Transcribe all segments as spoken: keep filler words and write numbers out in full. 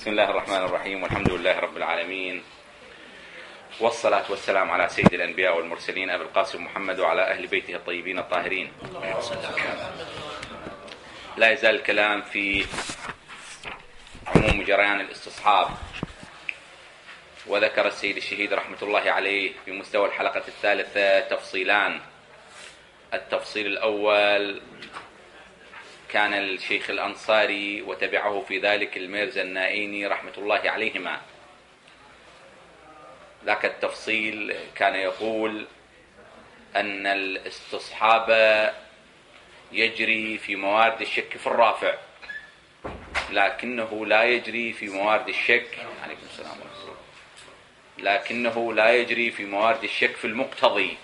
بسم الله الرحمن الرحيم، والحمد لله رب العالمين، والصلاة والسلام على سيد الأنبياء والمرسلين أبي القاسم محمد وعلى أهل بيته الطيبين الطاهرين. لا يزال الكلام في عموم جريان الاستصحاب، وذكر السيد الشهيد رحمة الله عليه في مستوى الحلقة الثالثة تفصيلان. التفصيل الأول كان الشيخ الأنصاري وتبعه في ذلك الميرزا النائيني رحمة الله عليهما. ذاك التفصيل كان يقول أن الاستصحاب يجري في موارد الشك في الرافع، لكنه لا يجري في موارد الشك عليكم السلام ورحمة الله لكنه لا يجري في موارد الشك في المقتضي.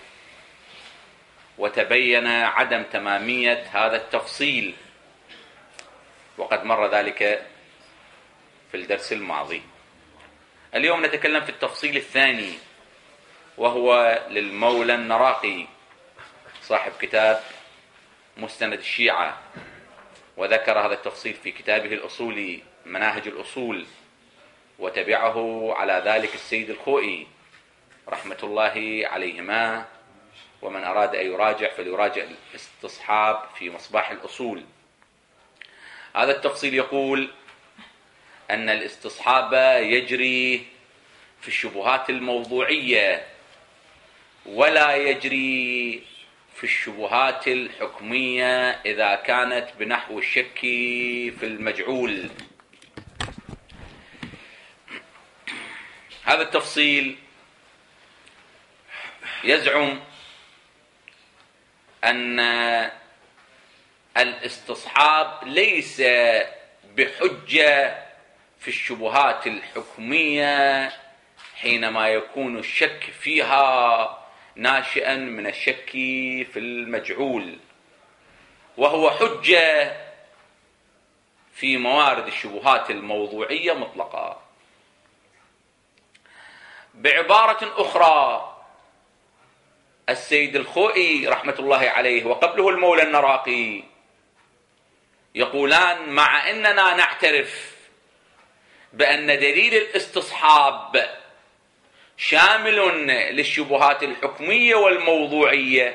وتبين عدم تمامية هذا التفصيل، وقد مر ذلك في الدرس الماضي. اليوم نتكلم في التفصيل الثاني، وهو للمولى النراقي صاحب كتاب مستند الشيعة، وذكر هذا التفصيل في كتابه الأصولي مناهج الأصول، وتبعه على ذلك السيد الخوئي رحمة الله عليهما. ومن أراد أن يراجع فليراجع الاستصحاب في مصباح الأصول. هذا التفصيل يقول أن الاستصحاب يجري في الشبهات الموضوعية، ولا يجري في الشبهات الحكمية إذا كانت بنحو الشك في المجعول. هذا التفصيل يزعم أن الاستصحاب ليس بحجة في الشبهات الحكمية حينما يكون الشك فيها ناشئا من الشك في المجعول، وهو حجة في موارد الشبهات الموضوعية مطلقة. بعبارة أخرى، السيد الخوئي رحمة الله عليه وقبله المولى النراقي يقولان مع أننا نعترف بأن دليل الاستصحاب شامل للشبهات الحكمية والموضوعية،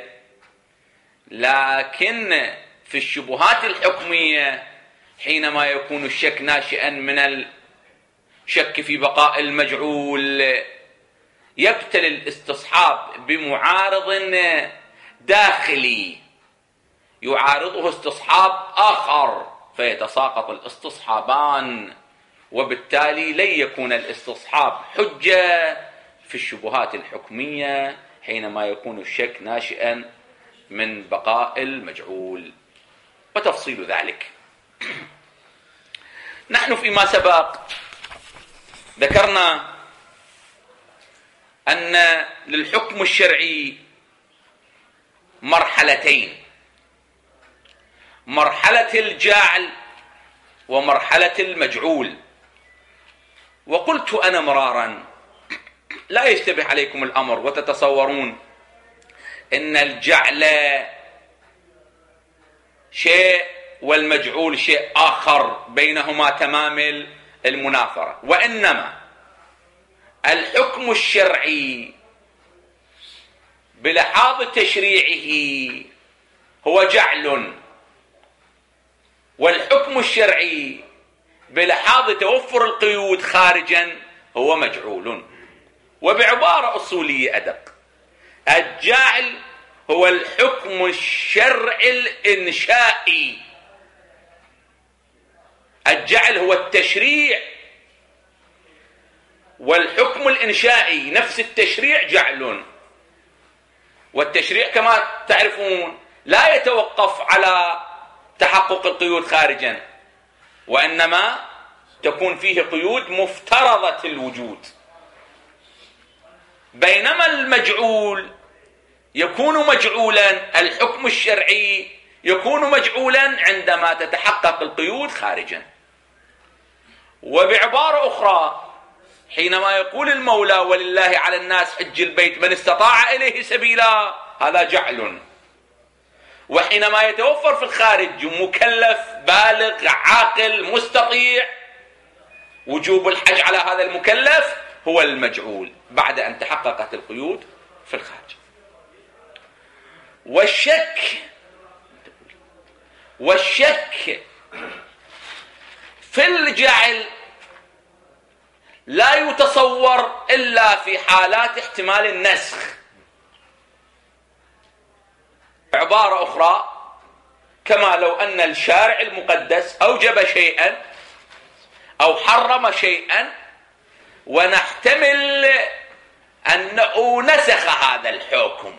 لكن في الشبهات الحكمية حينما يكون الشك ناشئا من الشك في بقاء المجعول يبتلي الاستصحاب بمعارض داخلي يعارضه استصحاب آخر، فيتساقط الاستصحابان، وبالتالي لن يكون الاستصحاب حجة في الشبهات الحكمية حينما يكون الشك ناشئا من بقاء المجعول. وتفصيل ذلك نحن فيما سبق ذكرنا أن للحكم الشرعي مرحلتين: مرحلة الجعل ومرحلة المجعول. وقلت أنا مرارا لا يشتبه عليكم الأمر وتتصورون أن الجعل شيء والمجعول شيء آخر بينهما تمام المنافرة، وإنما الحكم الشرعي بلحاظ تشريعه هو جعل، والحكم الشرعي بلحاظ توفر القيود خارجا هو مجعول. وبعبارة أصولية أدق، الجعل هو الحكم الشرعي الإنشائي. الجعل هو التشريع، والحكم الإنشائي نفس التشريع جعل. والتشريع كما تعرفون لا يتوقف على تحقق القيود خارجا، وإنما تكون فيه قيود مفترضة الوجود. بينما المجعول يكون مجعولا، الحكم الشرعي يكون مجعولا عندما تتحقق القيود خارجا. وبعبارة أخرى، حينما يقول المولى ولله على الناس حج البيت من استطاع إليه سبيلا، هذا جعل. وحينما يتوفر في الخارج مكلف بالغ عاقل مستطيع، وجوب الحج على هذا المكلف هو المجعول بعد أن تحققت القيود في الخارج. والشك والشك في الجعل لا يتصور إلا في حالات احتمال النسخ. عبارة أخرى، كما لو أن الشارع المقدس أوجب شيئا أو حرم شيئا ونحتمل أنه نسخ هذا الحكم،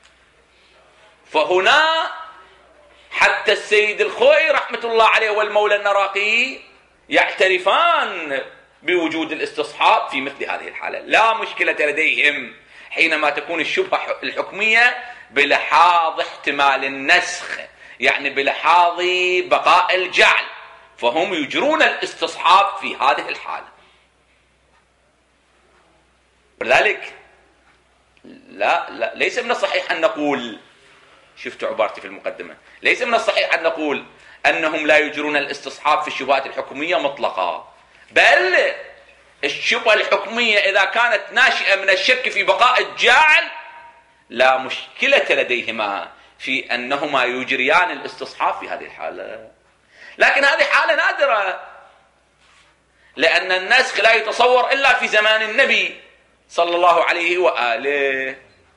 فهنا حتى السيد الخوئي رحمة الله عليه والمولى النراقي يعترفان بوجود الاستصحاب في مثل هذه الحالة. لا مشكلة لديهم حينما تكون الشبهة الحكمية بلحاظ احتمال النسخ، يعني بلحاظ بقاء الجعل، فهم يجرون الاستصحاب في هذه الحالة. ولذلك لا, لا ليس من الصحيح أن نقول، شفتوا عبارتي في المقدمة، ليس من الصحيح أن نقول أنهم لا يجرون الاستصحاب في الشبهات الحكمية مطلقا، بل الشبهة الحكمية إذا كانت ناشئة من الشك في بقاء الجاعل لا مشكلة لديهما في أنهما يجريان الاستصحاب في هذه الحالة. لكن هذه حالة نادرة، لأن النسخ لا يتصور إلا في زمان النبي صلى الله عليه وآله،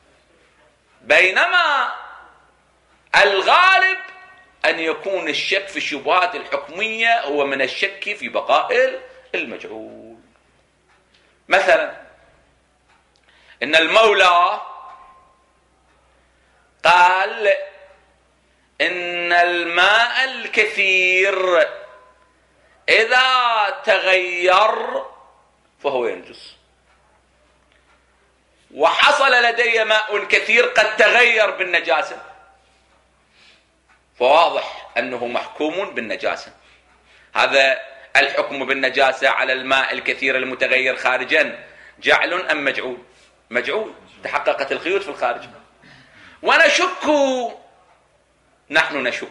بينما الغالب أن يكون الشك في الشبهات الحكمية هو من الشك في بقاء المجعول. مثلا إن المولى قال إن الماء الكثير إذا تغير فهو ينجس، وحصل لدي ماء كثير قد تغير بالنجاسة، فواضح أنه محكوم بالنجاسة. هذا الحكم بالنجاسة على الماء الكثير المتغير خارجا جعل أم مجعول؟ مجعول، تحققت القيود في الخارج. ونشك، نحن نشك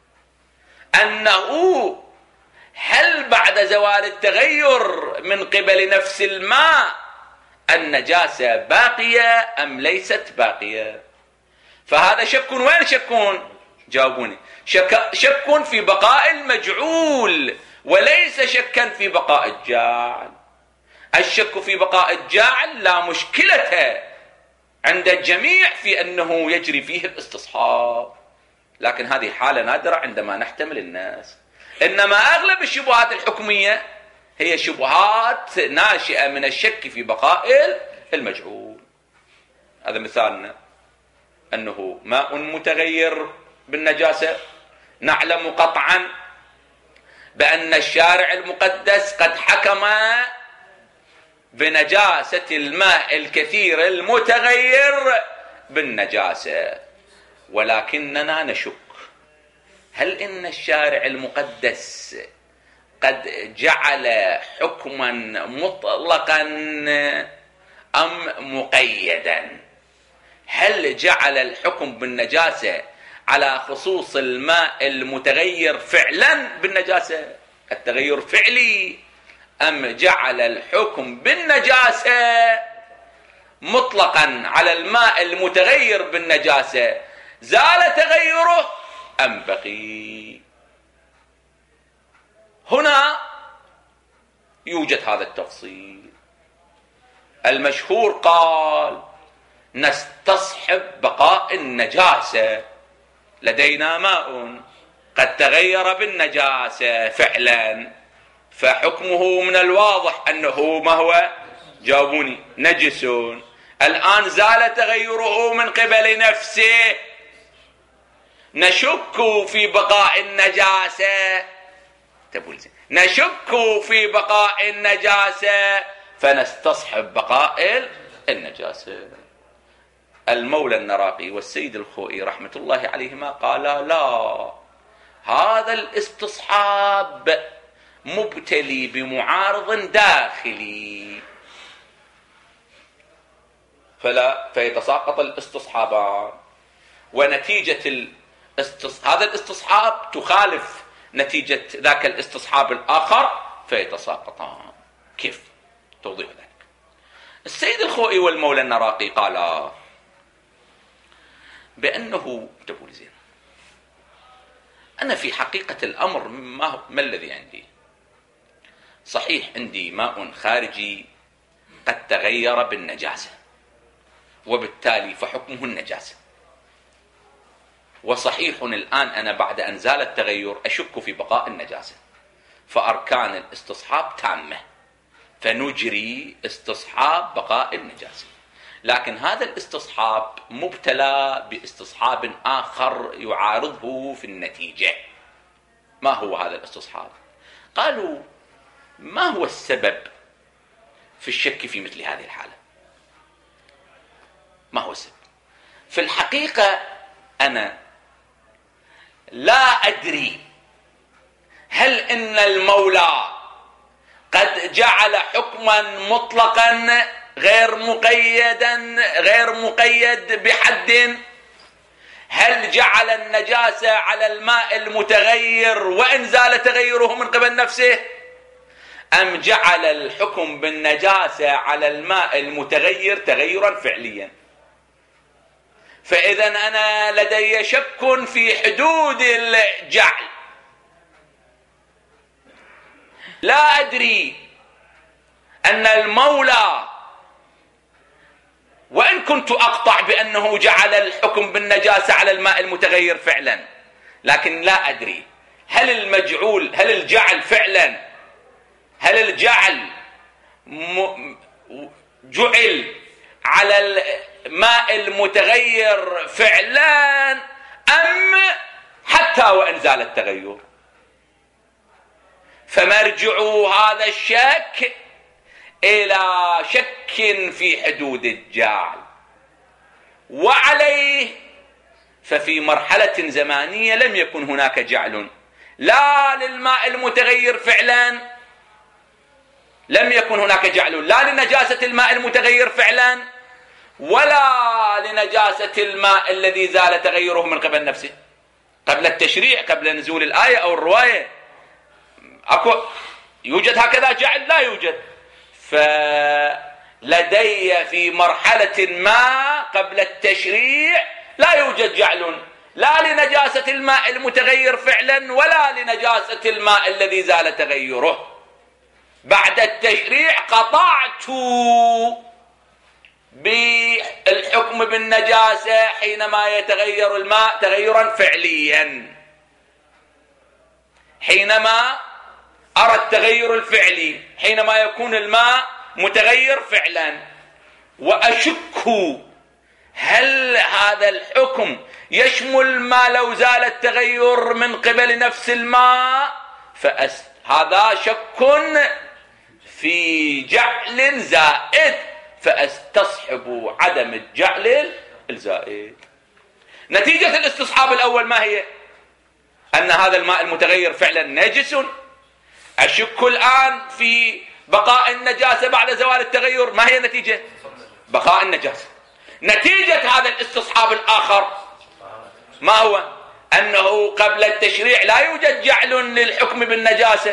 أنه هل بعد زوال التغير من قبل نفس الماء النجاسة باقية أم ليست باقية؟ فهذا شك. وين شكون؟ جاوبوني. شك, شك في بقاء المجعول وليس شكا في بقاء الجاعل. الشك في بقاء الجاعل لا مشكلة عند الجميع في أنه يجري فيه الاستصحاب، لكن هذه حالة نادرة عندما نحتمل الناس. إنما أغلب الشبهات الحكمية هي شبهات ناشئة من الشك في بقاء المجعول. هذا مثالنا أنه ماء متغير بالنجاسة، نعلم قطعا بأن الشارع المقدس قد حكم بنجاسة الماء الكثير المتغير بالنجاسة، ولكننا نشك هل إن الشارع المقدس قد جعل حكما مطلقا أم مقيدا؟ هل جعل الحكم بالنجاسة على خصوص الماء المتغير فعلا بالنجاسة، التغير فعلي، أم جعل الحكم بالنجاسة مطلقا على الماء المتغير بالنجاسة زال تغيره أم بقي؟ هنا يوجد هذا التفصيل. المشهور قال نستصحب بقاء النجاسة، لدينا ماء قد تغير بالنجاسة فعلا، فحكمه من الواضح أنه ما هو؟ جاوبوني. نجس. الآن زال تغيره من قبل نفسه، نشك في بقاء النجاسة، نشك في بقاء النجاسة فنستصحب بقاء النجاسة. المولى النراقي والسيد الخوئي رحمة الله عليهما قالا لا، هذا الاستصحاب مبتلي بمعارض داخلي، فلا فيتساقط الاستصحابان، ونتيجة الاستص... هذا الاستصحاب تخالف نتيجة ذاك الاستصحاب الآخر، فيتساقطان. كيف توضيح ذلك؟ السيد الخوئي والمولى النراقي قالا بأنه تقول زين أنا في حقيقة الأمر ما, ما الذي عندي؟ صحيح عندي ماء خارجي قد تغير بالنجاسة وبالتالي فحكمه النجاسة، وصحيح الآن أنا بعد أن زال التغير أشك في بقاء النجاسة، فأركان الاستصحاب تامة، فنجري استصحاب بقاء النجاسة. لكن هذا الاستصحاب مبتلى باستصحاب آخر يعارضه في النتيجة. ما هو هذا الاستصحاب؟ قالوا ما هو السبب في الشك في مثل هذه الحالة؟ ما هو السبب؟ في الحقيقة أنا لا أدري هل إن المولى قد جعل حكما مطلقا غير مقيدا غير مقيد بحد، هل جعل النجاسة على الماء المتغير وإن زال تغيره من قبل نفسه، أم جعل الحكم بالنجاسة على الماء المتغير تغيرا فعليا؟ فإذا أنا لدي شك في حدود الجعل، لا أدري أن المولى وإن كنت أقطع بأنه جعل الحكم بالنجاسة على الماء المتغير فعلا، لكن لا أدري هل المجعول هل الجعل فعلا هل الجعل جعل على الماء المتغير فعلا أم حتى وإن زال التغير؟ فمرجع هذا الشك إلى شك في حدود الجعل، وعليه ففي مرحلة زمانية لم يكن هناك جعل لا للماء المتغير فعلا، لم يكن هناك جعل لا لنجاسة الماء المتغير فعلا ولا لنجاسة الماء الذي زال تغيره من قبل نفسه قبل التشريع، قبل نزول الآية أو الرواية. أكو يوجد هكذا جعل؟ لا يوجد. فلدي في مرحلة ما قبل التشريع لا يوجد جعل لا لنجاسة الماء المتغير فعلا ولا لنجاسة الماء الذي زال تغيره. بعد التشريع قطعت بالحكم بالنجاسة حينما يتغير الماء تغيرا فعليا، حينما أرى التغير الفعلي، حينما يكون الماء متغير فعلا، وأشك هل هذا الحكم يشمل ما لو زال التغير من قبل نفس الماء، فأس هذا شك في جعل زائد، فأستصحب عدم الجعل الزائد. نتيجة الاستصحاب الأول ما هي؟ أن هذا الماء المتغير فعلا نجس. أشك الآن في بقاء النجاسة بعد زوال التغير، ما هي النتيجة؟ بقاء النجاسة. نتيجة هذا الاستصحاب الآخر ما هو؟ أنه قبل التشريع لا يوجد جعل للحكم بالنجاسة،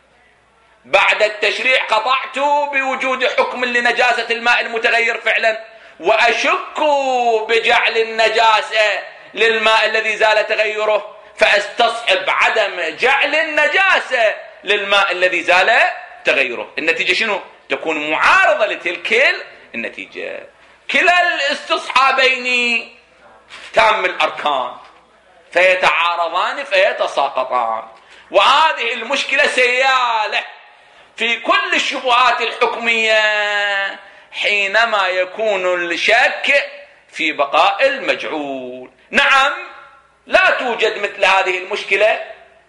بعد التشريع قطعت بوجود حكم لنجاسة الماء المتغير فعلا، وأشك بجعل النجاسة للماء الذي زال تغيره، فأستصحب عدم جعل النجاسة للماء الذي زال تغيره. النتيجة شنو؟ تكون معارضة لتلك النتيجة. كلا الاستصحابين تام الأركان فيتعارضان فيتساقطان، وهذه المشكلة سيالة في كل الشبهات الحكمية حينما يكون الشك في بقاء المجعول. نعم لا توجد مثل هذه المشكلة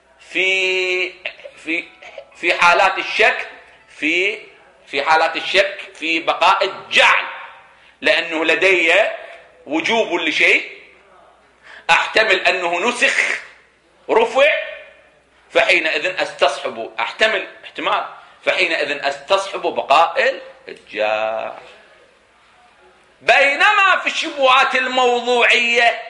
في في في حالات الشك في في حالات الشك في بقاء الجعل، لأنه لدي وجوب لشيء أحتمل أنه نسخ رفع، فحينئذ أستصحب أحتمل احتمال فحينئذ أستصحب بقاء الجعل. بينما في الشبهات الموضوعية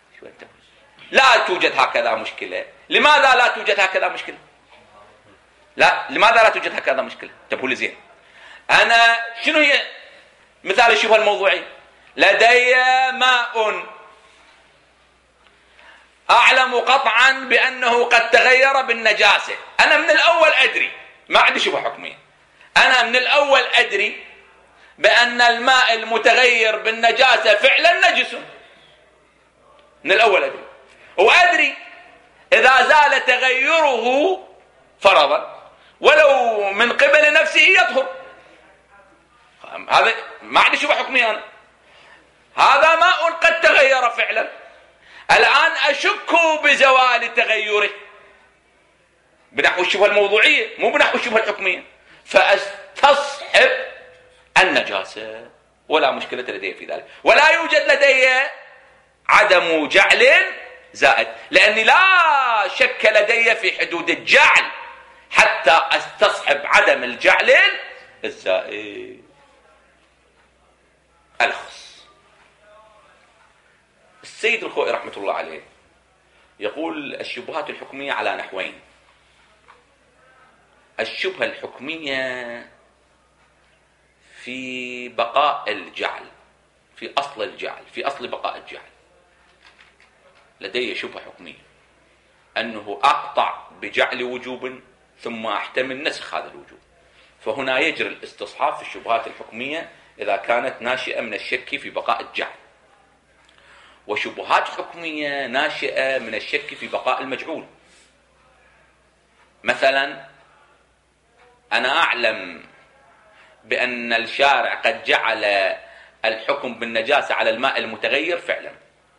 لا توجد هكذا مشكلة. لماذا لا توجد هكذا مشكلة؟ لا، لماذا لا توجد هكذا مشكلة؟ انتبهوا لي زين. أنا شنو هي مثال الشبهة الموضوعي؟ لدي ماء أعلم قطعا بأنه قد تغير بالنجاسة، أنا من الأول أدري، ما عندي شبهة حكمية، أنا من الأول أدري بأن الماء المتغير بالنجاسة فعلا نجس، من الأول أدري، وأدري إذا زال تغيره فرضا ولو من قبل نفسه يطهر. هذا ما عندي شبهة حكمية، أنا هذا ماء قد تغير فعلا، الآن أشك بزوال تغيره بنحو الشبهة الموضوعية مو بنحو الشبهة الحكمية، فأستصحب النجاسة ولا مشكلة لدي في ذلك، ولا يوجد لدي عدم جعل زائد، لأني لا شك لدي في حدود الجعل حتى أستصحب عدم الجعل الزائد. الخص السيد الخوئي رحمة الله عليه يقول الشبهات الحكمية على نحوين. الشبهة الحكمية في بقاء الجعل، في أصل الجعل، في أصل بقاء الجعل لدي شبهة حكمية أنه أقطع بجعل وجوب ثم أحتمل نسخ هذا الوجوب، فهنا يجري الاستصحاب في الشبهات الحكمية إذا كانت ناشئة من الشك في بقاء الجعل، وشبهات حكمية ناشئة من الشك في بقاء المجعول. مثلا أنا أعلم بأن الشارع قد جعل الحكم بالنجاسة على الماء المتغير فعلا،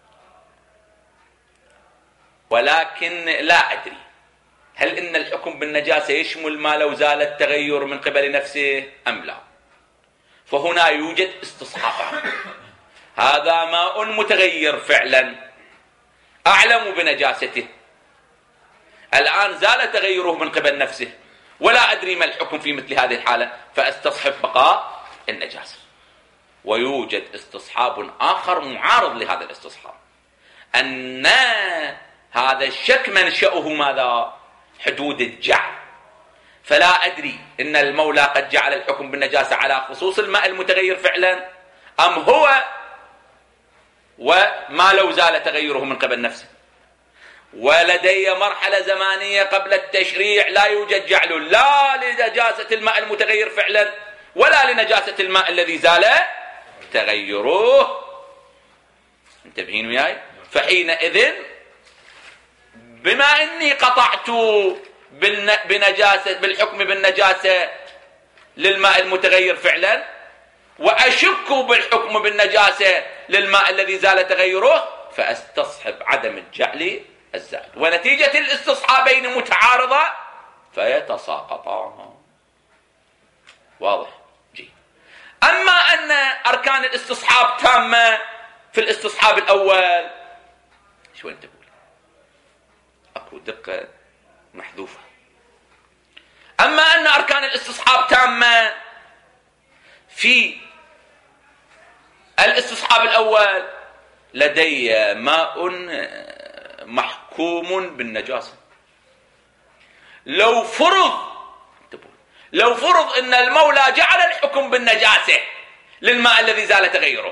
ولكن لا أدري هل إن الحكم بالنجاسة يشمل ما لو زال التغير من قبل نفسه أم لا، فهنا يوجد استصحاب. هذا ماء متغير فعلا، أعلم بنجاسته، الآن زال تغيره من قبل نفسه ولا أدري ما الحكم في مثل هذه الحالة، فأستصحب بقاء النجاسة. ويوجد استصحاب آخر معارض لهذا الاستصحاب، أن هذا الشك منشأه ماذا؟ حدود الجعل، فلا أدري إن المولى قد جعل الحكم بالنجاسة على خصوص الماء المتغير فعلا أم هو وما لو زال تغيره من قبل نفسه. ولدي مرحلة زمانية قبل التشريع لا يوجد جعل لا لنجاسة الماء المتغير فعلا ولا لنجاسة الماء الذي زال تغيره. انتبهين وياي؟ فحينئذ بما أني قطعت بنجاسة بالحكم بالنجاسة للماء المتغير فعلا وأشك بالحكم بالنجاسة للماء الذي زال تغيره، فأستصحب عدم الجعل الزائد، ونتيجة الاستصحابين متعارضة فيتساقطان. واضح؟ جيد. أما أن أركان الاستصحاب تامة في الاستصحاب الأول، شو أنت تقول؟ أكو دقة محذوفة. أما أن أركان الاستصحاب تامة في الاستصحاب الأول، لدي ماء محكوم بالنجاسة. لو فرض لو فرض أن المولى جعل الحكم بالنجاسة للماء الذي زال تغيره،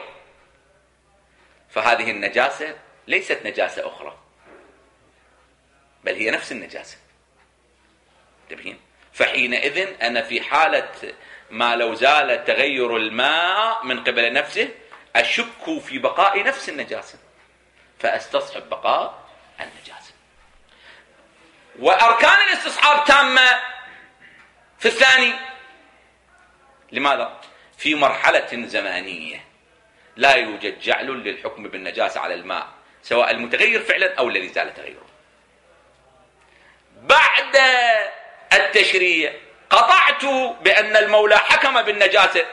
فهذه النجاسة ليست نجاسة أخرى بل هي نفس النجاسة. انتبهين؟ فحينئذ أنا في حالة ما لو زال تغير الماء من قبل نفسه أشك في بقاء نفس النجاسة فأستصحب بقاء النجاسة. وأركان الاستصحاب تامة في الثاني. لماذا؟ في مرحلة زمانية لا يوجد جعل للحكم بالنجاسة على الماء سواء المتغير فعلا أو الذي زال تغيره. بعد التشريع قطعت بأن المولى حكم بالنجاسة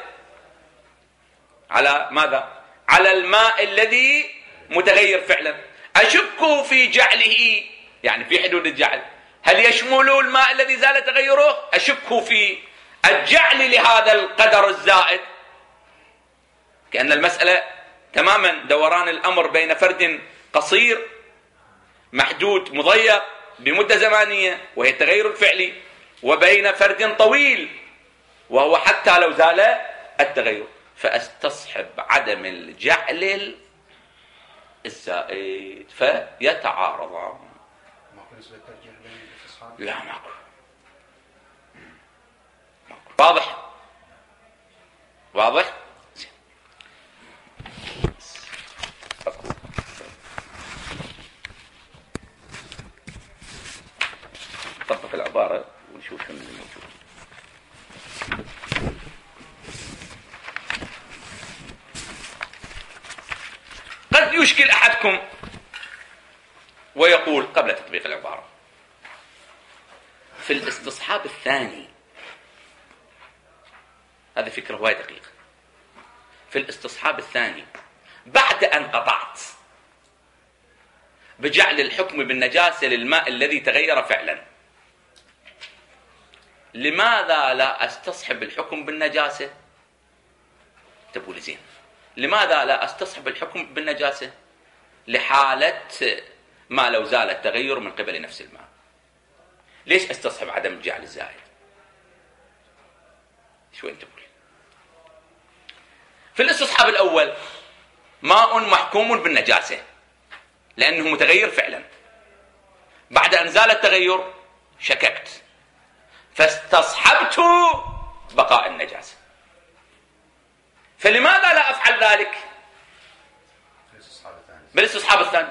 على ماذا؟ على الماء الذي متغير فعلا، أشك في جعله، يعني في حدود الجعل، هل يشمل الماء الذي زال تغيره؟ أشك في الجعل لهذا القدر الزائد، كأن المسألة تماما دوران الأمر بين فرد قصير محدود مضيق بمدة زمانية وهي التغير الفعلي، وبين فرد طويل وهو حتى لو زال التغير، فاستصحب عدم الجعل الزائد فيتعارضان. ماكو نسبة ترجيح بين الاستصحاب؟ لا ماكو. واضح؟ واضح؟ طبق العبارة ونشوف شنو اللي موجود. قد يشكل أحدكم ويقول قبل تطبيق العبارة في الاستصحاب الثاني، هذه فكرة وايد دقيقة، في الاستصحاب الثاني بعد أن قطعت بجعل الحكم بالنجاسة للماء الذي تغير فعلا، لماذا لا استصحب الحكم بالنجاسة؟ تقول زين، لماذا لا استصحب الحكم بالنجاسة لحالة ما لو زال التغير من قبل نفس الماء؟ ليش استصحب عدم الجعل الزائد؟ شو انت تقول؟ في الاستصحاب الأول ماء محكوم بالنجاسة لأنه متغير فعلا، بعد أن زال التغير شككت فاستصحبت بقاء النجاسة، فلماذا لا أفعل ذلك بالاستصحاب الثاني؟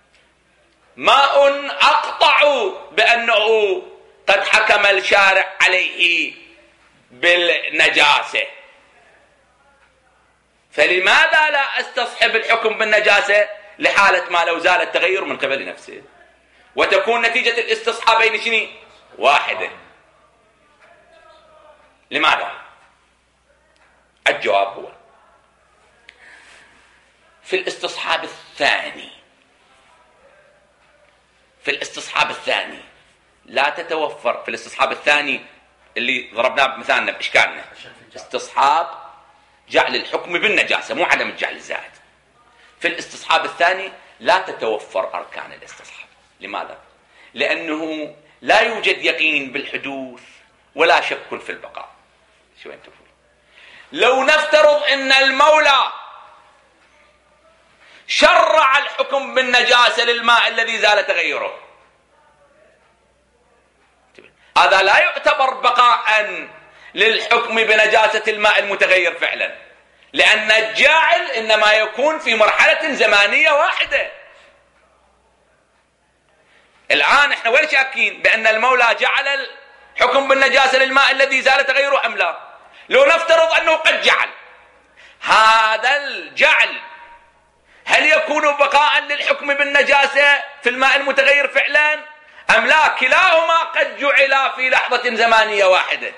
ماء أقطع بأنه قد حكم الشارع عليه بالنجاسة، فلماذا لا استصحب الحكم بالنجاسة لحالة ما لو زال التغير من قبل نفسه وتكون نتيجة الاستصحابين شنو؟ واحدة. لماذا؟ الجواب هو في الاستصحاب الثاني، في الاستصحاب الثاني لا تتوفر، في الاستصحاب الثاني اللي ضربناه بمثالنا بإشكالنا استصحاب جعل الحكم بالنجاسة مو عدم الجعل الزائد، في الاستصحاب الثاني لا تتوفر أركان الاستصحاب. لماذا؟ لأنه لا يوجد يقين بالحدوث ولا شك في البقاء. شو أنت تقول؟ لو نفترض أن المولى شرع الحكم بالنجاسة للماء الذي زال تغيره، هذا لا يعتبر بقاء للحكم بنجاسة الماء المتغير فعلا، لأن الجاعل إنما يكون في مرحلة زمانية واحدة. الآن احنا وين شاكين؟ بأن المولى جعل الحكم بالنجاسة للماء الذي زال تغيره أم لا؟ لو نفترض أنه قد جعل، هذا الجعل هل يكون بقاء للحكم بالنجاسة في الماء المتغير فعلا أم لا؟ كلاهما قد جعل في لحظة زمانية واحدة.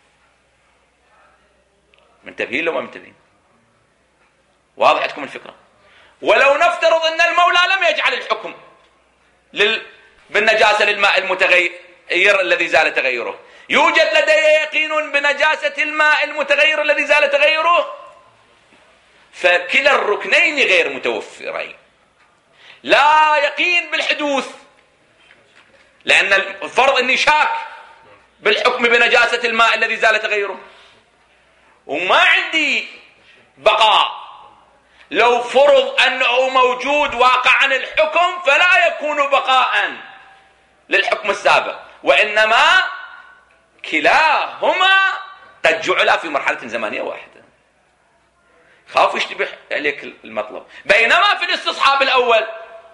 منتبهين لو ما منتبهين؟ واضح عندكم الفكرة؟ ولو نفترض أن المولى لم يجعل الحكم لل... بالنجاسة للماء المتغير الذي زال تغيره، يوجد لديه يقين بنجاسة الماء المتغير الذي زال تغيره، فكلا الركنين غير متوفرين. لا يقين بالحدوث لأن الفرض أني شاك بالحكم بنجاسة الماء الذي زال تغيره، وما عندي بقاء. لو فرض أنه موجود واقعا الحكم فلا يكون بقاء للحكم السابق، وإنما كلاهما قد جعل في مرحلة زمانية واحدة. خاف يشتبه عليك المطلب. بينما في الاستصحاب الأول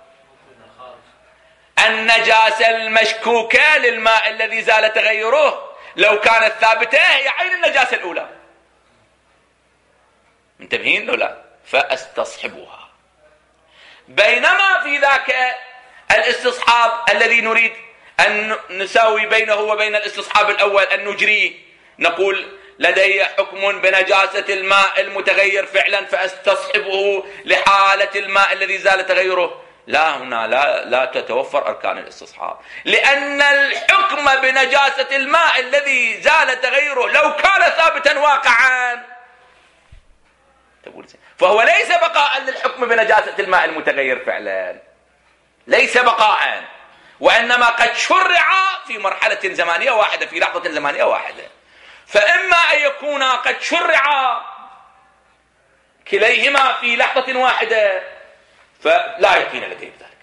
النجاسة المشكوكة للماء الذي زال تغيره لو كانت ثابتة هي عين النجاسة الأولى. منتبهين لو لا؟ فاستصحبها. بينما في ذاك الاستصحاب الذي نريد أن نساوي بينه وبين الاستصحاب الأول، أن نجريه، نقول لدي حكم بنجاسة الماء المتغير فعلا فاستصحبه لحالة الماء الذي زال تغيره، لا، هنا لا, لا تتوفر أركان الاستصحاب، لأن الحكم بنجاسة الماء الذي زال تغيره لو كان ثابتا واقعا فهو ليس بقاء للحكم بنجاسة الماء المتغير فعلا، ليس بقاء، وإنما قد شرع في مرحلة زمانية واحدة، في لحظة زمانية واحدة. فإما أن يكون قد شرع كليهما في لحظة واحدة فلا يقين لديه بذلك،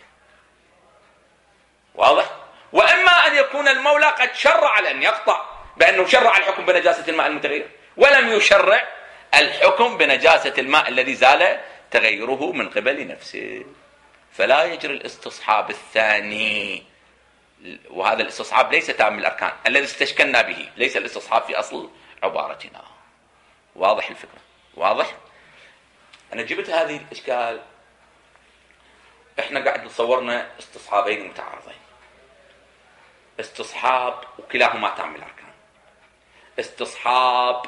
واضح؟ وإما أن يكون المولى قد شرع لأن يقطع بأنه شرع الحكم بنجاسة الماء المتغير ولم يشرع الحكم بنجاسة الماء الذي زال تغيره من قبل نفسه، فلا يجري الاستصحاب الثاني. وهذا الاستصحاب ليس تام الأركان الذي استشكلنا به، ليس الاستصحاب في أصل عبارتنا. واضح الفكرة؟ واضح؟ أنا جبت هذه الإشكال. إحنا قاعد نصورنا استصحابين متعارضين، استصحاب وكلاهما تام الأركان. استصحاب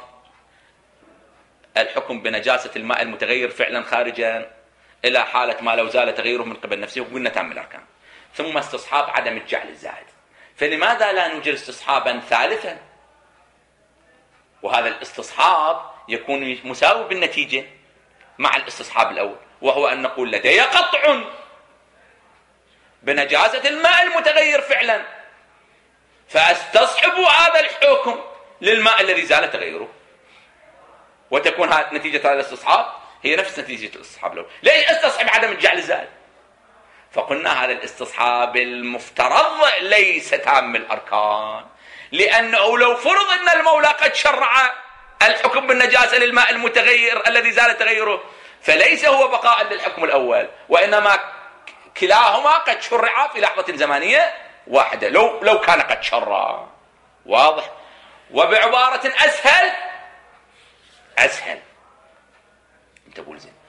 الحكم بنجاسة الماء المتغير فعلا خارجا إلى حالة ما لو زال تغيره من قبل نفسه وقلنا تام الأركان. ثم استصحاب عدم الجعل الزائد. فلماذا لا نوجد استصحابا ثالثا؟ وهذا الاستصحاب يكون مساوي بالنتيجة مع الاستصحاب الأول، وهو أن نقول لدي قطع بنجاسة الماء المتغير فعلا، فاستصحب هذا الحكم للماء الذي زال تغيره، وتكون نتيجة هذا الاستصحاب هي نفس نتيجة الاستصحاب الأول. ليش استصحب عدم الجعل الزائد؟ فقلنا هذا الاستصحاب المفترض ليس تام الأركان، لأنه لو فرض أن المولى قد شرع الحكم بالنجاسة للماء المتغير الذي زال تغيره فليس هو بقاء للحكم الأول، وإنما كلاهما قد شرع في لحظة زمانية واحدة لو لو كان قد شرع. واضح؟ وبعبارة أسهل أسهل أنت قول زين،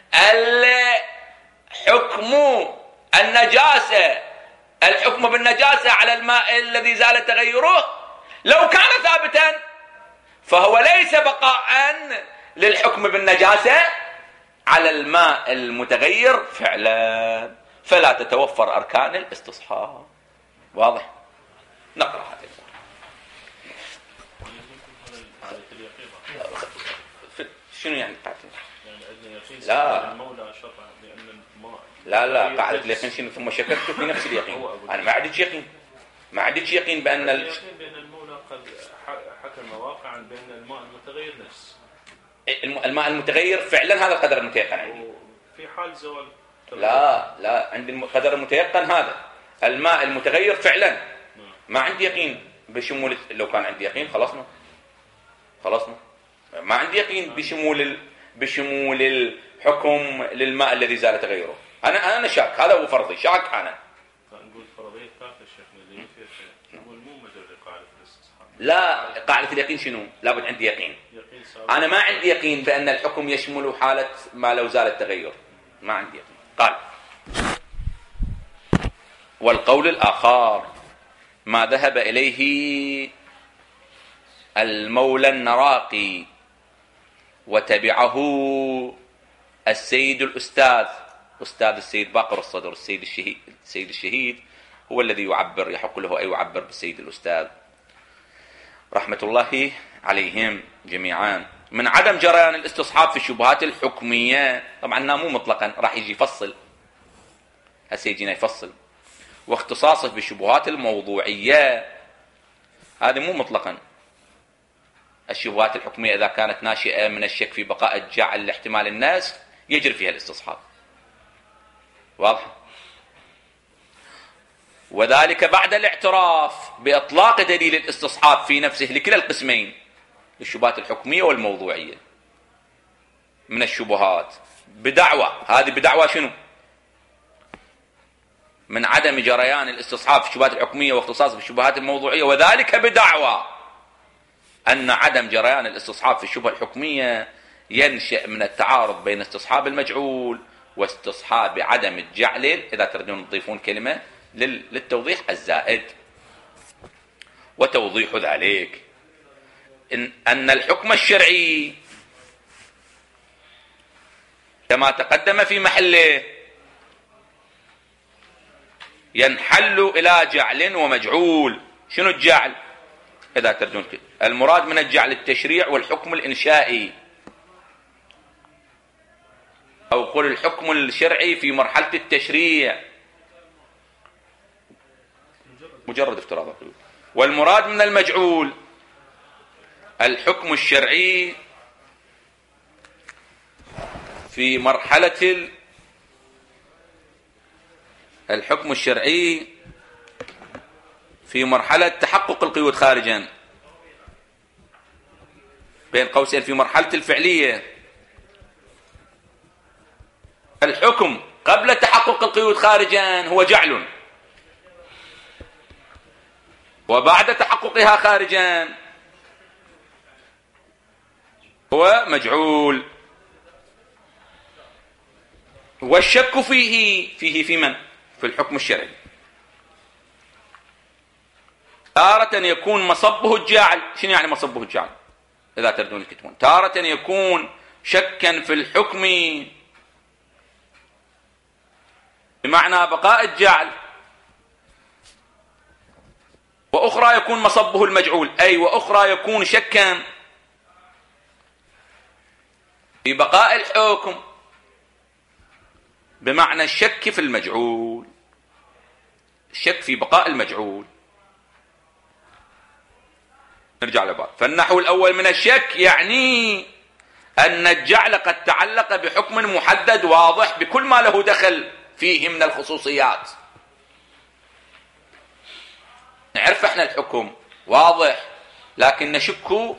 الحكم النجاسة الحكم بالنجاسة على الماء الذي زال تغيره لو كان ثابتا فهو ليس بقاء للحكم بالنجاسة على الماء المتغير فعلا، فلا تتوفر أركان الاستصحاب. واضح؟ نقرأ هذه شنو يعني قاعدة؟ لا لا لا قاعدة اليقين شنو؟ ثم شككت في نفس اليقين. أنا ما عندي يقين، ما عندي يقين بأن اليقين بأن المولى قد حكم واقعا بأن الماء المتغير نفس الماء المتغير فعلا، هذا القدر المتيقن عندي. في حال زوال لا لا عندي القدر المتيقن هذا الماء المتغير فعلا، ما عندي يقين بشمول. لو كان عندي يقين خلصنا خلصنا ما عندي يقين بشمول ال... بشمول الحكم للماء الذي زال تغيره. انا انا شاك، هذا هو فرضي، شاك انا. نقول فرضيه ثالثه شيخنا اللي فيها نقول مو مجرد قاعده الاستصحاب. لا قاعده اليقين شنو؟ لابد عندي يقين. يقين انا ما عندي يقين بان الحكم يشمل حاله ما لو زال التغير، ما عندي يقين. قال والقول الآخر ما ذهب إليه المولى النراقي وتبعه السيد الأستاذ أستاذ السيد باقر الصدر السيد الشهيد السيد الشهيد هو الذي يعبر، يحق له أن يعبر بالسيد الأستاذ رحمة الله عليهم جميعا، من عدم جريان الاستصحاب في الشبهات الحكمية. طبعا مو مطلقا، راح يجي يفصل، هسه يجينا يفصل. واختصاصه بالشبهات الموضوعية، هذه مو مطلقا. الشبهات الحكمية إذا كانت ناشئة من الشك في بقاء الجعل لاحتمال الناس يجري فيها الاستصحاب. واضح؟ وذلك بعد الاعتراف بإطلاق دليل الاستصحاب في نفسه لكلا القسمين، الشبهات الحكمية والموضوعية من الشبهات، بدعوى، هذه بدعوى شنو؟ من عدم جريان الاستصحاب في الشبهات الحكمية واختصاص بالشبهات الموضوعية، وذلك بدعوى أن عدم جريان الاستصحاب في الشبهة الحكمية ينشأ من التعارض بين استصحاب المجعول واستصحاب عدم الجعل، إذا تردون تضيفون كلمة للتوضيح الزائد. وتوضيح ذلك إن, أن الحكم الشرعي كما تقدم في محله ينحل إلى جعل ومجعول. شنو الجعل؟ إذا تردون المراد من الجعل التشريع والحكم الإنشائي، أو قل الحكم الشرعي في مرحلة التشريع، مجرد افتراض عقلي. والمراد من المجعول الحكم الشرعي في مرحلة الحكم الشرعي في مرحلة تحقق القيود خارجا، بين قوسين في مرحلة الفعلية. الحكم قبل تحقق القيود خارجا هو جعل، وبعد تحققها خارجا هو مجعول. والشك فيه فيه في من؟ في الحكم الشرعي. تارة يكون مصبه الجعل. شنو يعني مصبه الجعل؟ إذا تردون الكتمان، تارة يكون شكا في الحكم بمعنى بقاء الجعل، وأخرى يكون مصبه المجعول، أي وأخرى يكون شكا في بقاء الحكم بمعنى الشك في المجعول، الشك في بقاء المجعول. نرجع لبعض. فالنحو الأول من الشك يعني أن الجعل قد تعلق بحكم محدد واضح بكل ما له دخل فيه من الخصوصيات. نعرف احنا الحكم واضح، لكن نشك،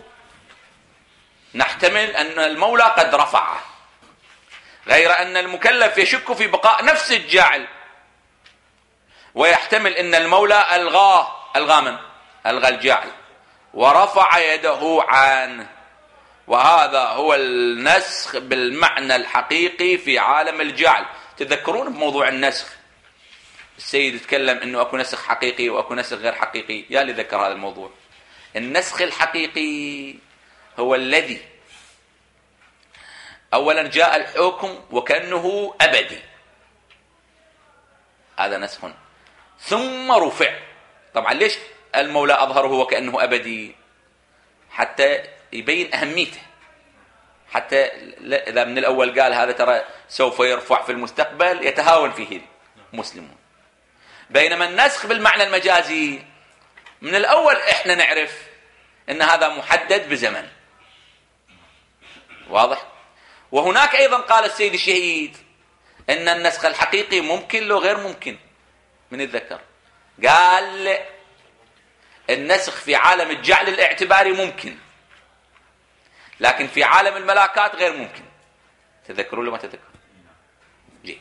نحتمل أن المولى قد رفعه، غير أن المكلف يشك في بقاء نفس الجعل، ويحتمل أن المولى ألغاه. ألغى من؟ ألغى الجعل ورفع يده عنه. وهذا هو النسخ بالمعنى الحقيقي في عالم الجعل. تذكرون بموضوع النسخ، السيد يتكلم أنه أكو نسخ حقيقي وأكو نسخ غير حقيقي. يا اللي ذكر هذا الموضوع. النسخ الحقيقي هو الذي أولا جاء الحكم وكأنه أبدي، هذا نسخ، ثم رفع. طبعا ليش المولى أظهره وكأنه أبدي؟ حتى يبين أهميته، حتى إذا من الأول قال هذا ترى سوف يرفع في المستقبل يتهاون فيه المسلمون. بينما النسخ بالمعنى المجازي من الأول إحنا نعرف أن هذا محدد بزمن واضح. وهناك أيضا قال السيد الشهيد أن النسخ الحقيقي ممكن لو غير ممكن. من الذكر قال النسخ في عالم الجعل الاعتباري ممكن، لكن في عالم الملاكات غير ممكن. تذكروا لما تذكروا جي.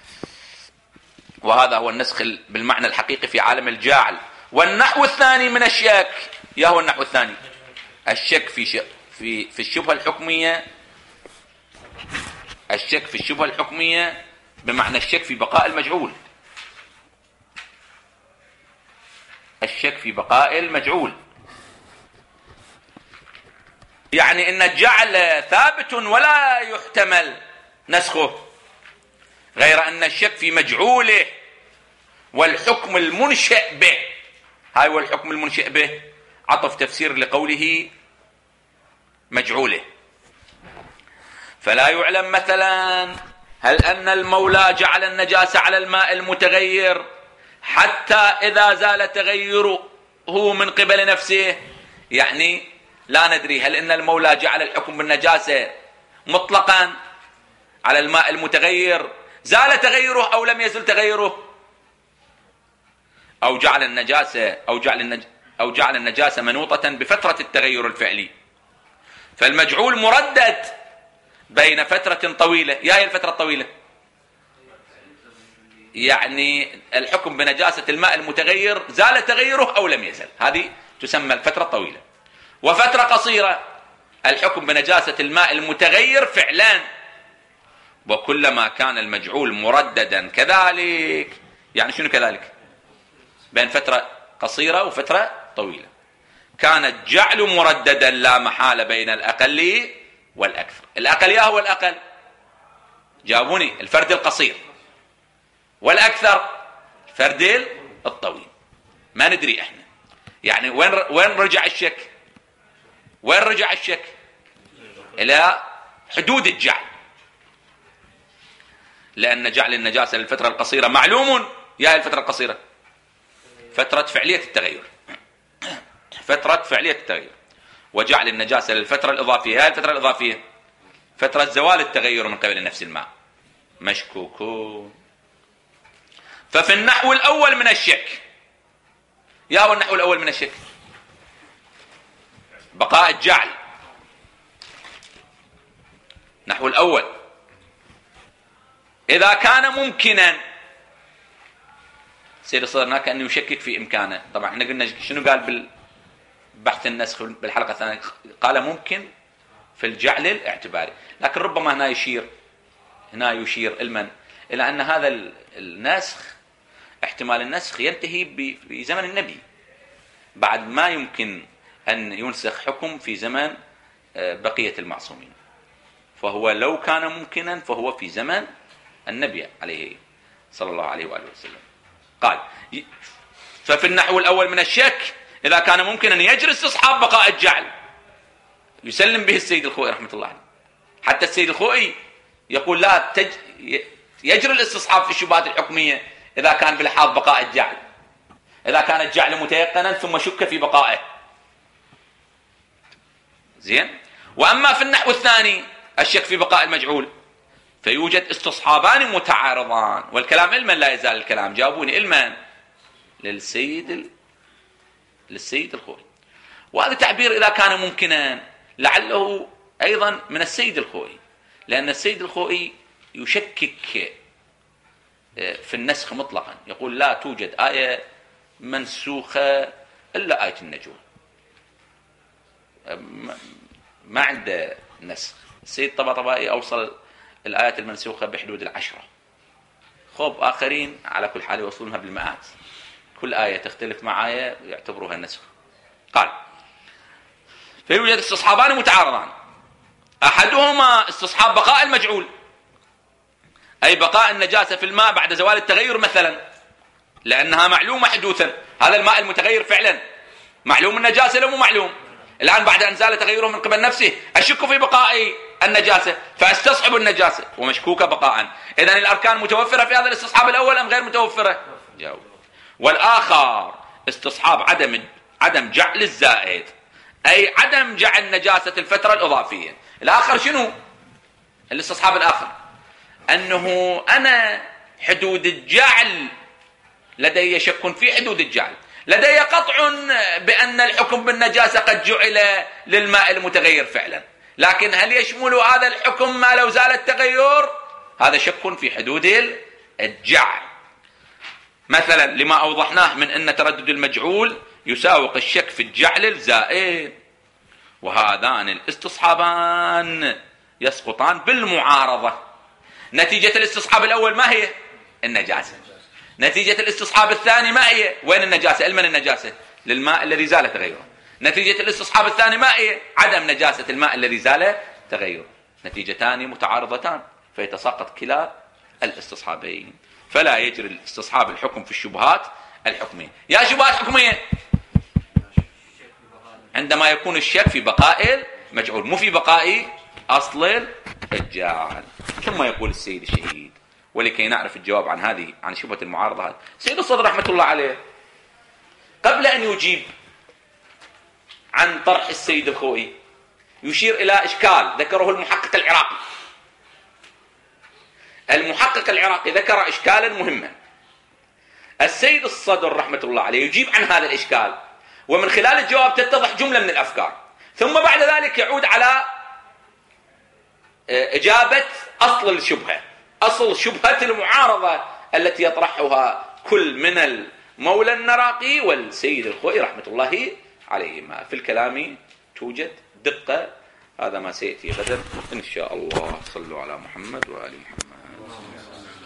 وهذا هو النسخ بالمعنى الحقيقي في عالم الجعل. والنحو الثاني من الشك، يا هو النحو الثاني الشك في شك في في الشبهة الحكمية. الشك في الشبهة الحكمية بمعنى الشك في بقاء المجعول، الشك في بقاء المجعول، يعني ان الجعل ثابت ولا يحتمل نسخه، غير ان الشك في مجعوله والحكم المنشئ به. هاي هو الحكم المنشئ به، عطف تفسير لقوله مجعوله. فلا يعلم مثلا هل أن المولى جعل النجاسة على الماء المتغير حتى إذا زال تغيره من قبل نفسه. يعني لا ندري هل أن المولى جعل الحكم بالنجاسة مطلقا على الماء المتغير زال تغيره أو لم يزل تغيره، أو جعل النجاسة أو جعل النج... أو جعل النجاسة منوطة بفترة التغير الفعلي. فالمجعول مردد بين فترة طويلة. يا هي الفترة الطويلة؟ يعني الحكم بنجاسة الماء المتغير زال تغيره أو لم يزل، هذه تسمى الفترة الطويلة. وفترة قصيرة الحكم بنجاسة الماء المتغير فعلا. وكلما كان المجعول مرددا كذلك. يعني شنو كذلك؟ بين فترة قصيرة وفترة طويلة. كان الجعل مرددا لا محالة بين الأقل والأكثر. الأقل يا هو الأقل؟ جاوبوني. الفرد القصير. والأكثر الفرد الطويل. ما ندري احنا. يعني وين وين رجع الشك؟ وين رجع الشك؟ إلى حدود الجعل. لأن جعل النجاسة للفترة القصيرة معلوم. يا هي الفترة القصيرة؟ فترة فعلية التغير، فترة فعلية التغير، وجعل النجاسة للفترة الإضافية. هذه الفترة الإضافية فترة زوال التغير من قبل نفس الماء، مشكوكون. ففي النحو الأول من الشك، يا هو النحو الأول من الشك بقاء الجعل. النحو الأول إذا كان ممكنا، سيد الصدر هناك كأنه يشكك في إمكانه. طبعا احنا قلنا شنو قال بالبحث النسخ بالحلقة الثانية؟ قال ممكن في الجعل الاعتباري، لكن ربما هنا يشير هنا يشير علما إلى أن هذا النسخ احتمال النسخ ينتهي في زمن النبي، بعد ما يمكن أن ينسخ حكم في زمن بقية المعصومين، فهو لو كان ممكنا فهو في زمن النبي عليه صلى الله عليه وآله وسلم. قال ففي النحو الأول من الشك إذا كان ممكنا يجري استصحاب بقاء الجعل، يسلم به السيد الخوئي رحمة الله عليه. حتى السيد الخوئي يقول لا تج... يجري الاستصحاب في الشبهات الحكمية إذا كان بلحاظ بقاء الجعل، إذا كان الجعل متيقنا ثم شك في بقائه. زين. وأما في النحو الثاني الشك في بقاء المجعول فيوجد استصحابان متعارضان، والكلام علما لا يزال الكلام، جاوبوني علما للسيد ال... للسيد الخوئي. وهذا تعبير إذا كان ممكنا لعله أيضا من السيد الخوئي، لأن السيد الخوئي يشكك في النسخ مطلقا، يقول لا توجد آية منسوخة إلا آية النجوى، ما عنده نسخ. السيد طباطبائي أوصل الآيات المنسوخة بحدود العشرة، خب آخرين على كل حال يوصلونها بالمئات، كل آية تختلف مع آية يعتبروها نسخ. قال فيوجد استصحابان متعارضان، أحدهما استصحاب بقاء المجعول، أي بقاء النجاسة في الماء بعد زوال التغير مثلا، لأنها معلومة حدوثا، هذا الماء المتغير فعلا معلوم النجاسة لو مو معلوم، الآن بعد أن زال تغيره من قبل نفسه أشك في بقاء النجاسة فاستصحب النجاسة ومشكوكة بقاء. إذن الأركان متوفرة في هذا الاستصحاب الأول أم غير متوفرة؟ جاوب. والآخر استصحاب عدم عدم جعل الزائد، أي عدم جعل نجاسة الفترة الإضافية. الآخر شنو؟ الاستصحاب الآخر أنه أنا حدود الجعل لدي شك في حدود الجعل، لدي قطع بأن الحكم بالنجاسة قد جعل للماء المتغير فعلا، لكن هل يشمل هذا الحكم ما لو زال التغير؟ هذا شك في حدود الجعل، مثلا لما أوضحناه من أن تردد المجعول يساوق الشك في الجعل الزائد. وهذان الاستصحابان يسقطان بالمعارضة. نتيجة الاستصحاب الأول ما هي؟ النجاسة. نتيجة الاستصحاب الثاني ما هي؟ وين النجاسة؟ المن النجاسة للماء الذي زال تغيره. نتيجة الاستصحاب الثاني ما هي؟ عدم نجاسة الماء الذي زال تغيره. نتيجتان متعارضتان فيتساقط كلا الاستصحابين، فلا يجري الاستصحاب الحكم في الشبهات الحكمية. يا شبهات حكمية عندما يكون الشك في بقاء المجعول مو في بقاء أصل الجعل. ثم يقول السيد الشهيد، ولكي نعرف الجواب عن هذه عن شبهة المعارضة هذه، سيد الصدر رحمة الله عليه قبل أن يجيب عن طرح السيد الخوئي يشير إلى إشكال ذكره المحقق العراقي. المحقق العراقي ذكر إشكالا مهما، السيد الصدر رحمة الله عليه يجيب عن هذا الإشكال، ومن خلال الجواب تتضح جملة من الأفكار، ثم بعد ذلك يعود على إجابة أصل الشبهة، أصل شبهة المعارضة التي يطرحها كل من المولى النراقي والسيد الخوئي رحمة الله عليهما. في الكلام توجد دقة، هذا ما سيأتي غدا إن شاء الله. صلوا على محمد وآل محمد.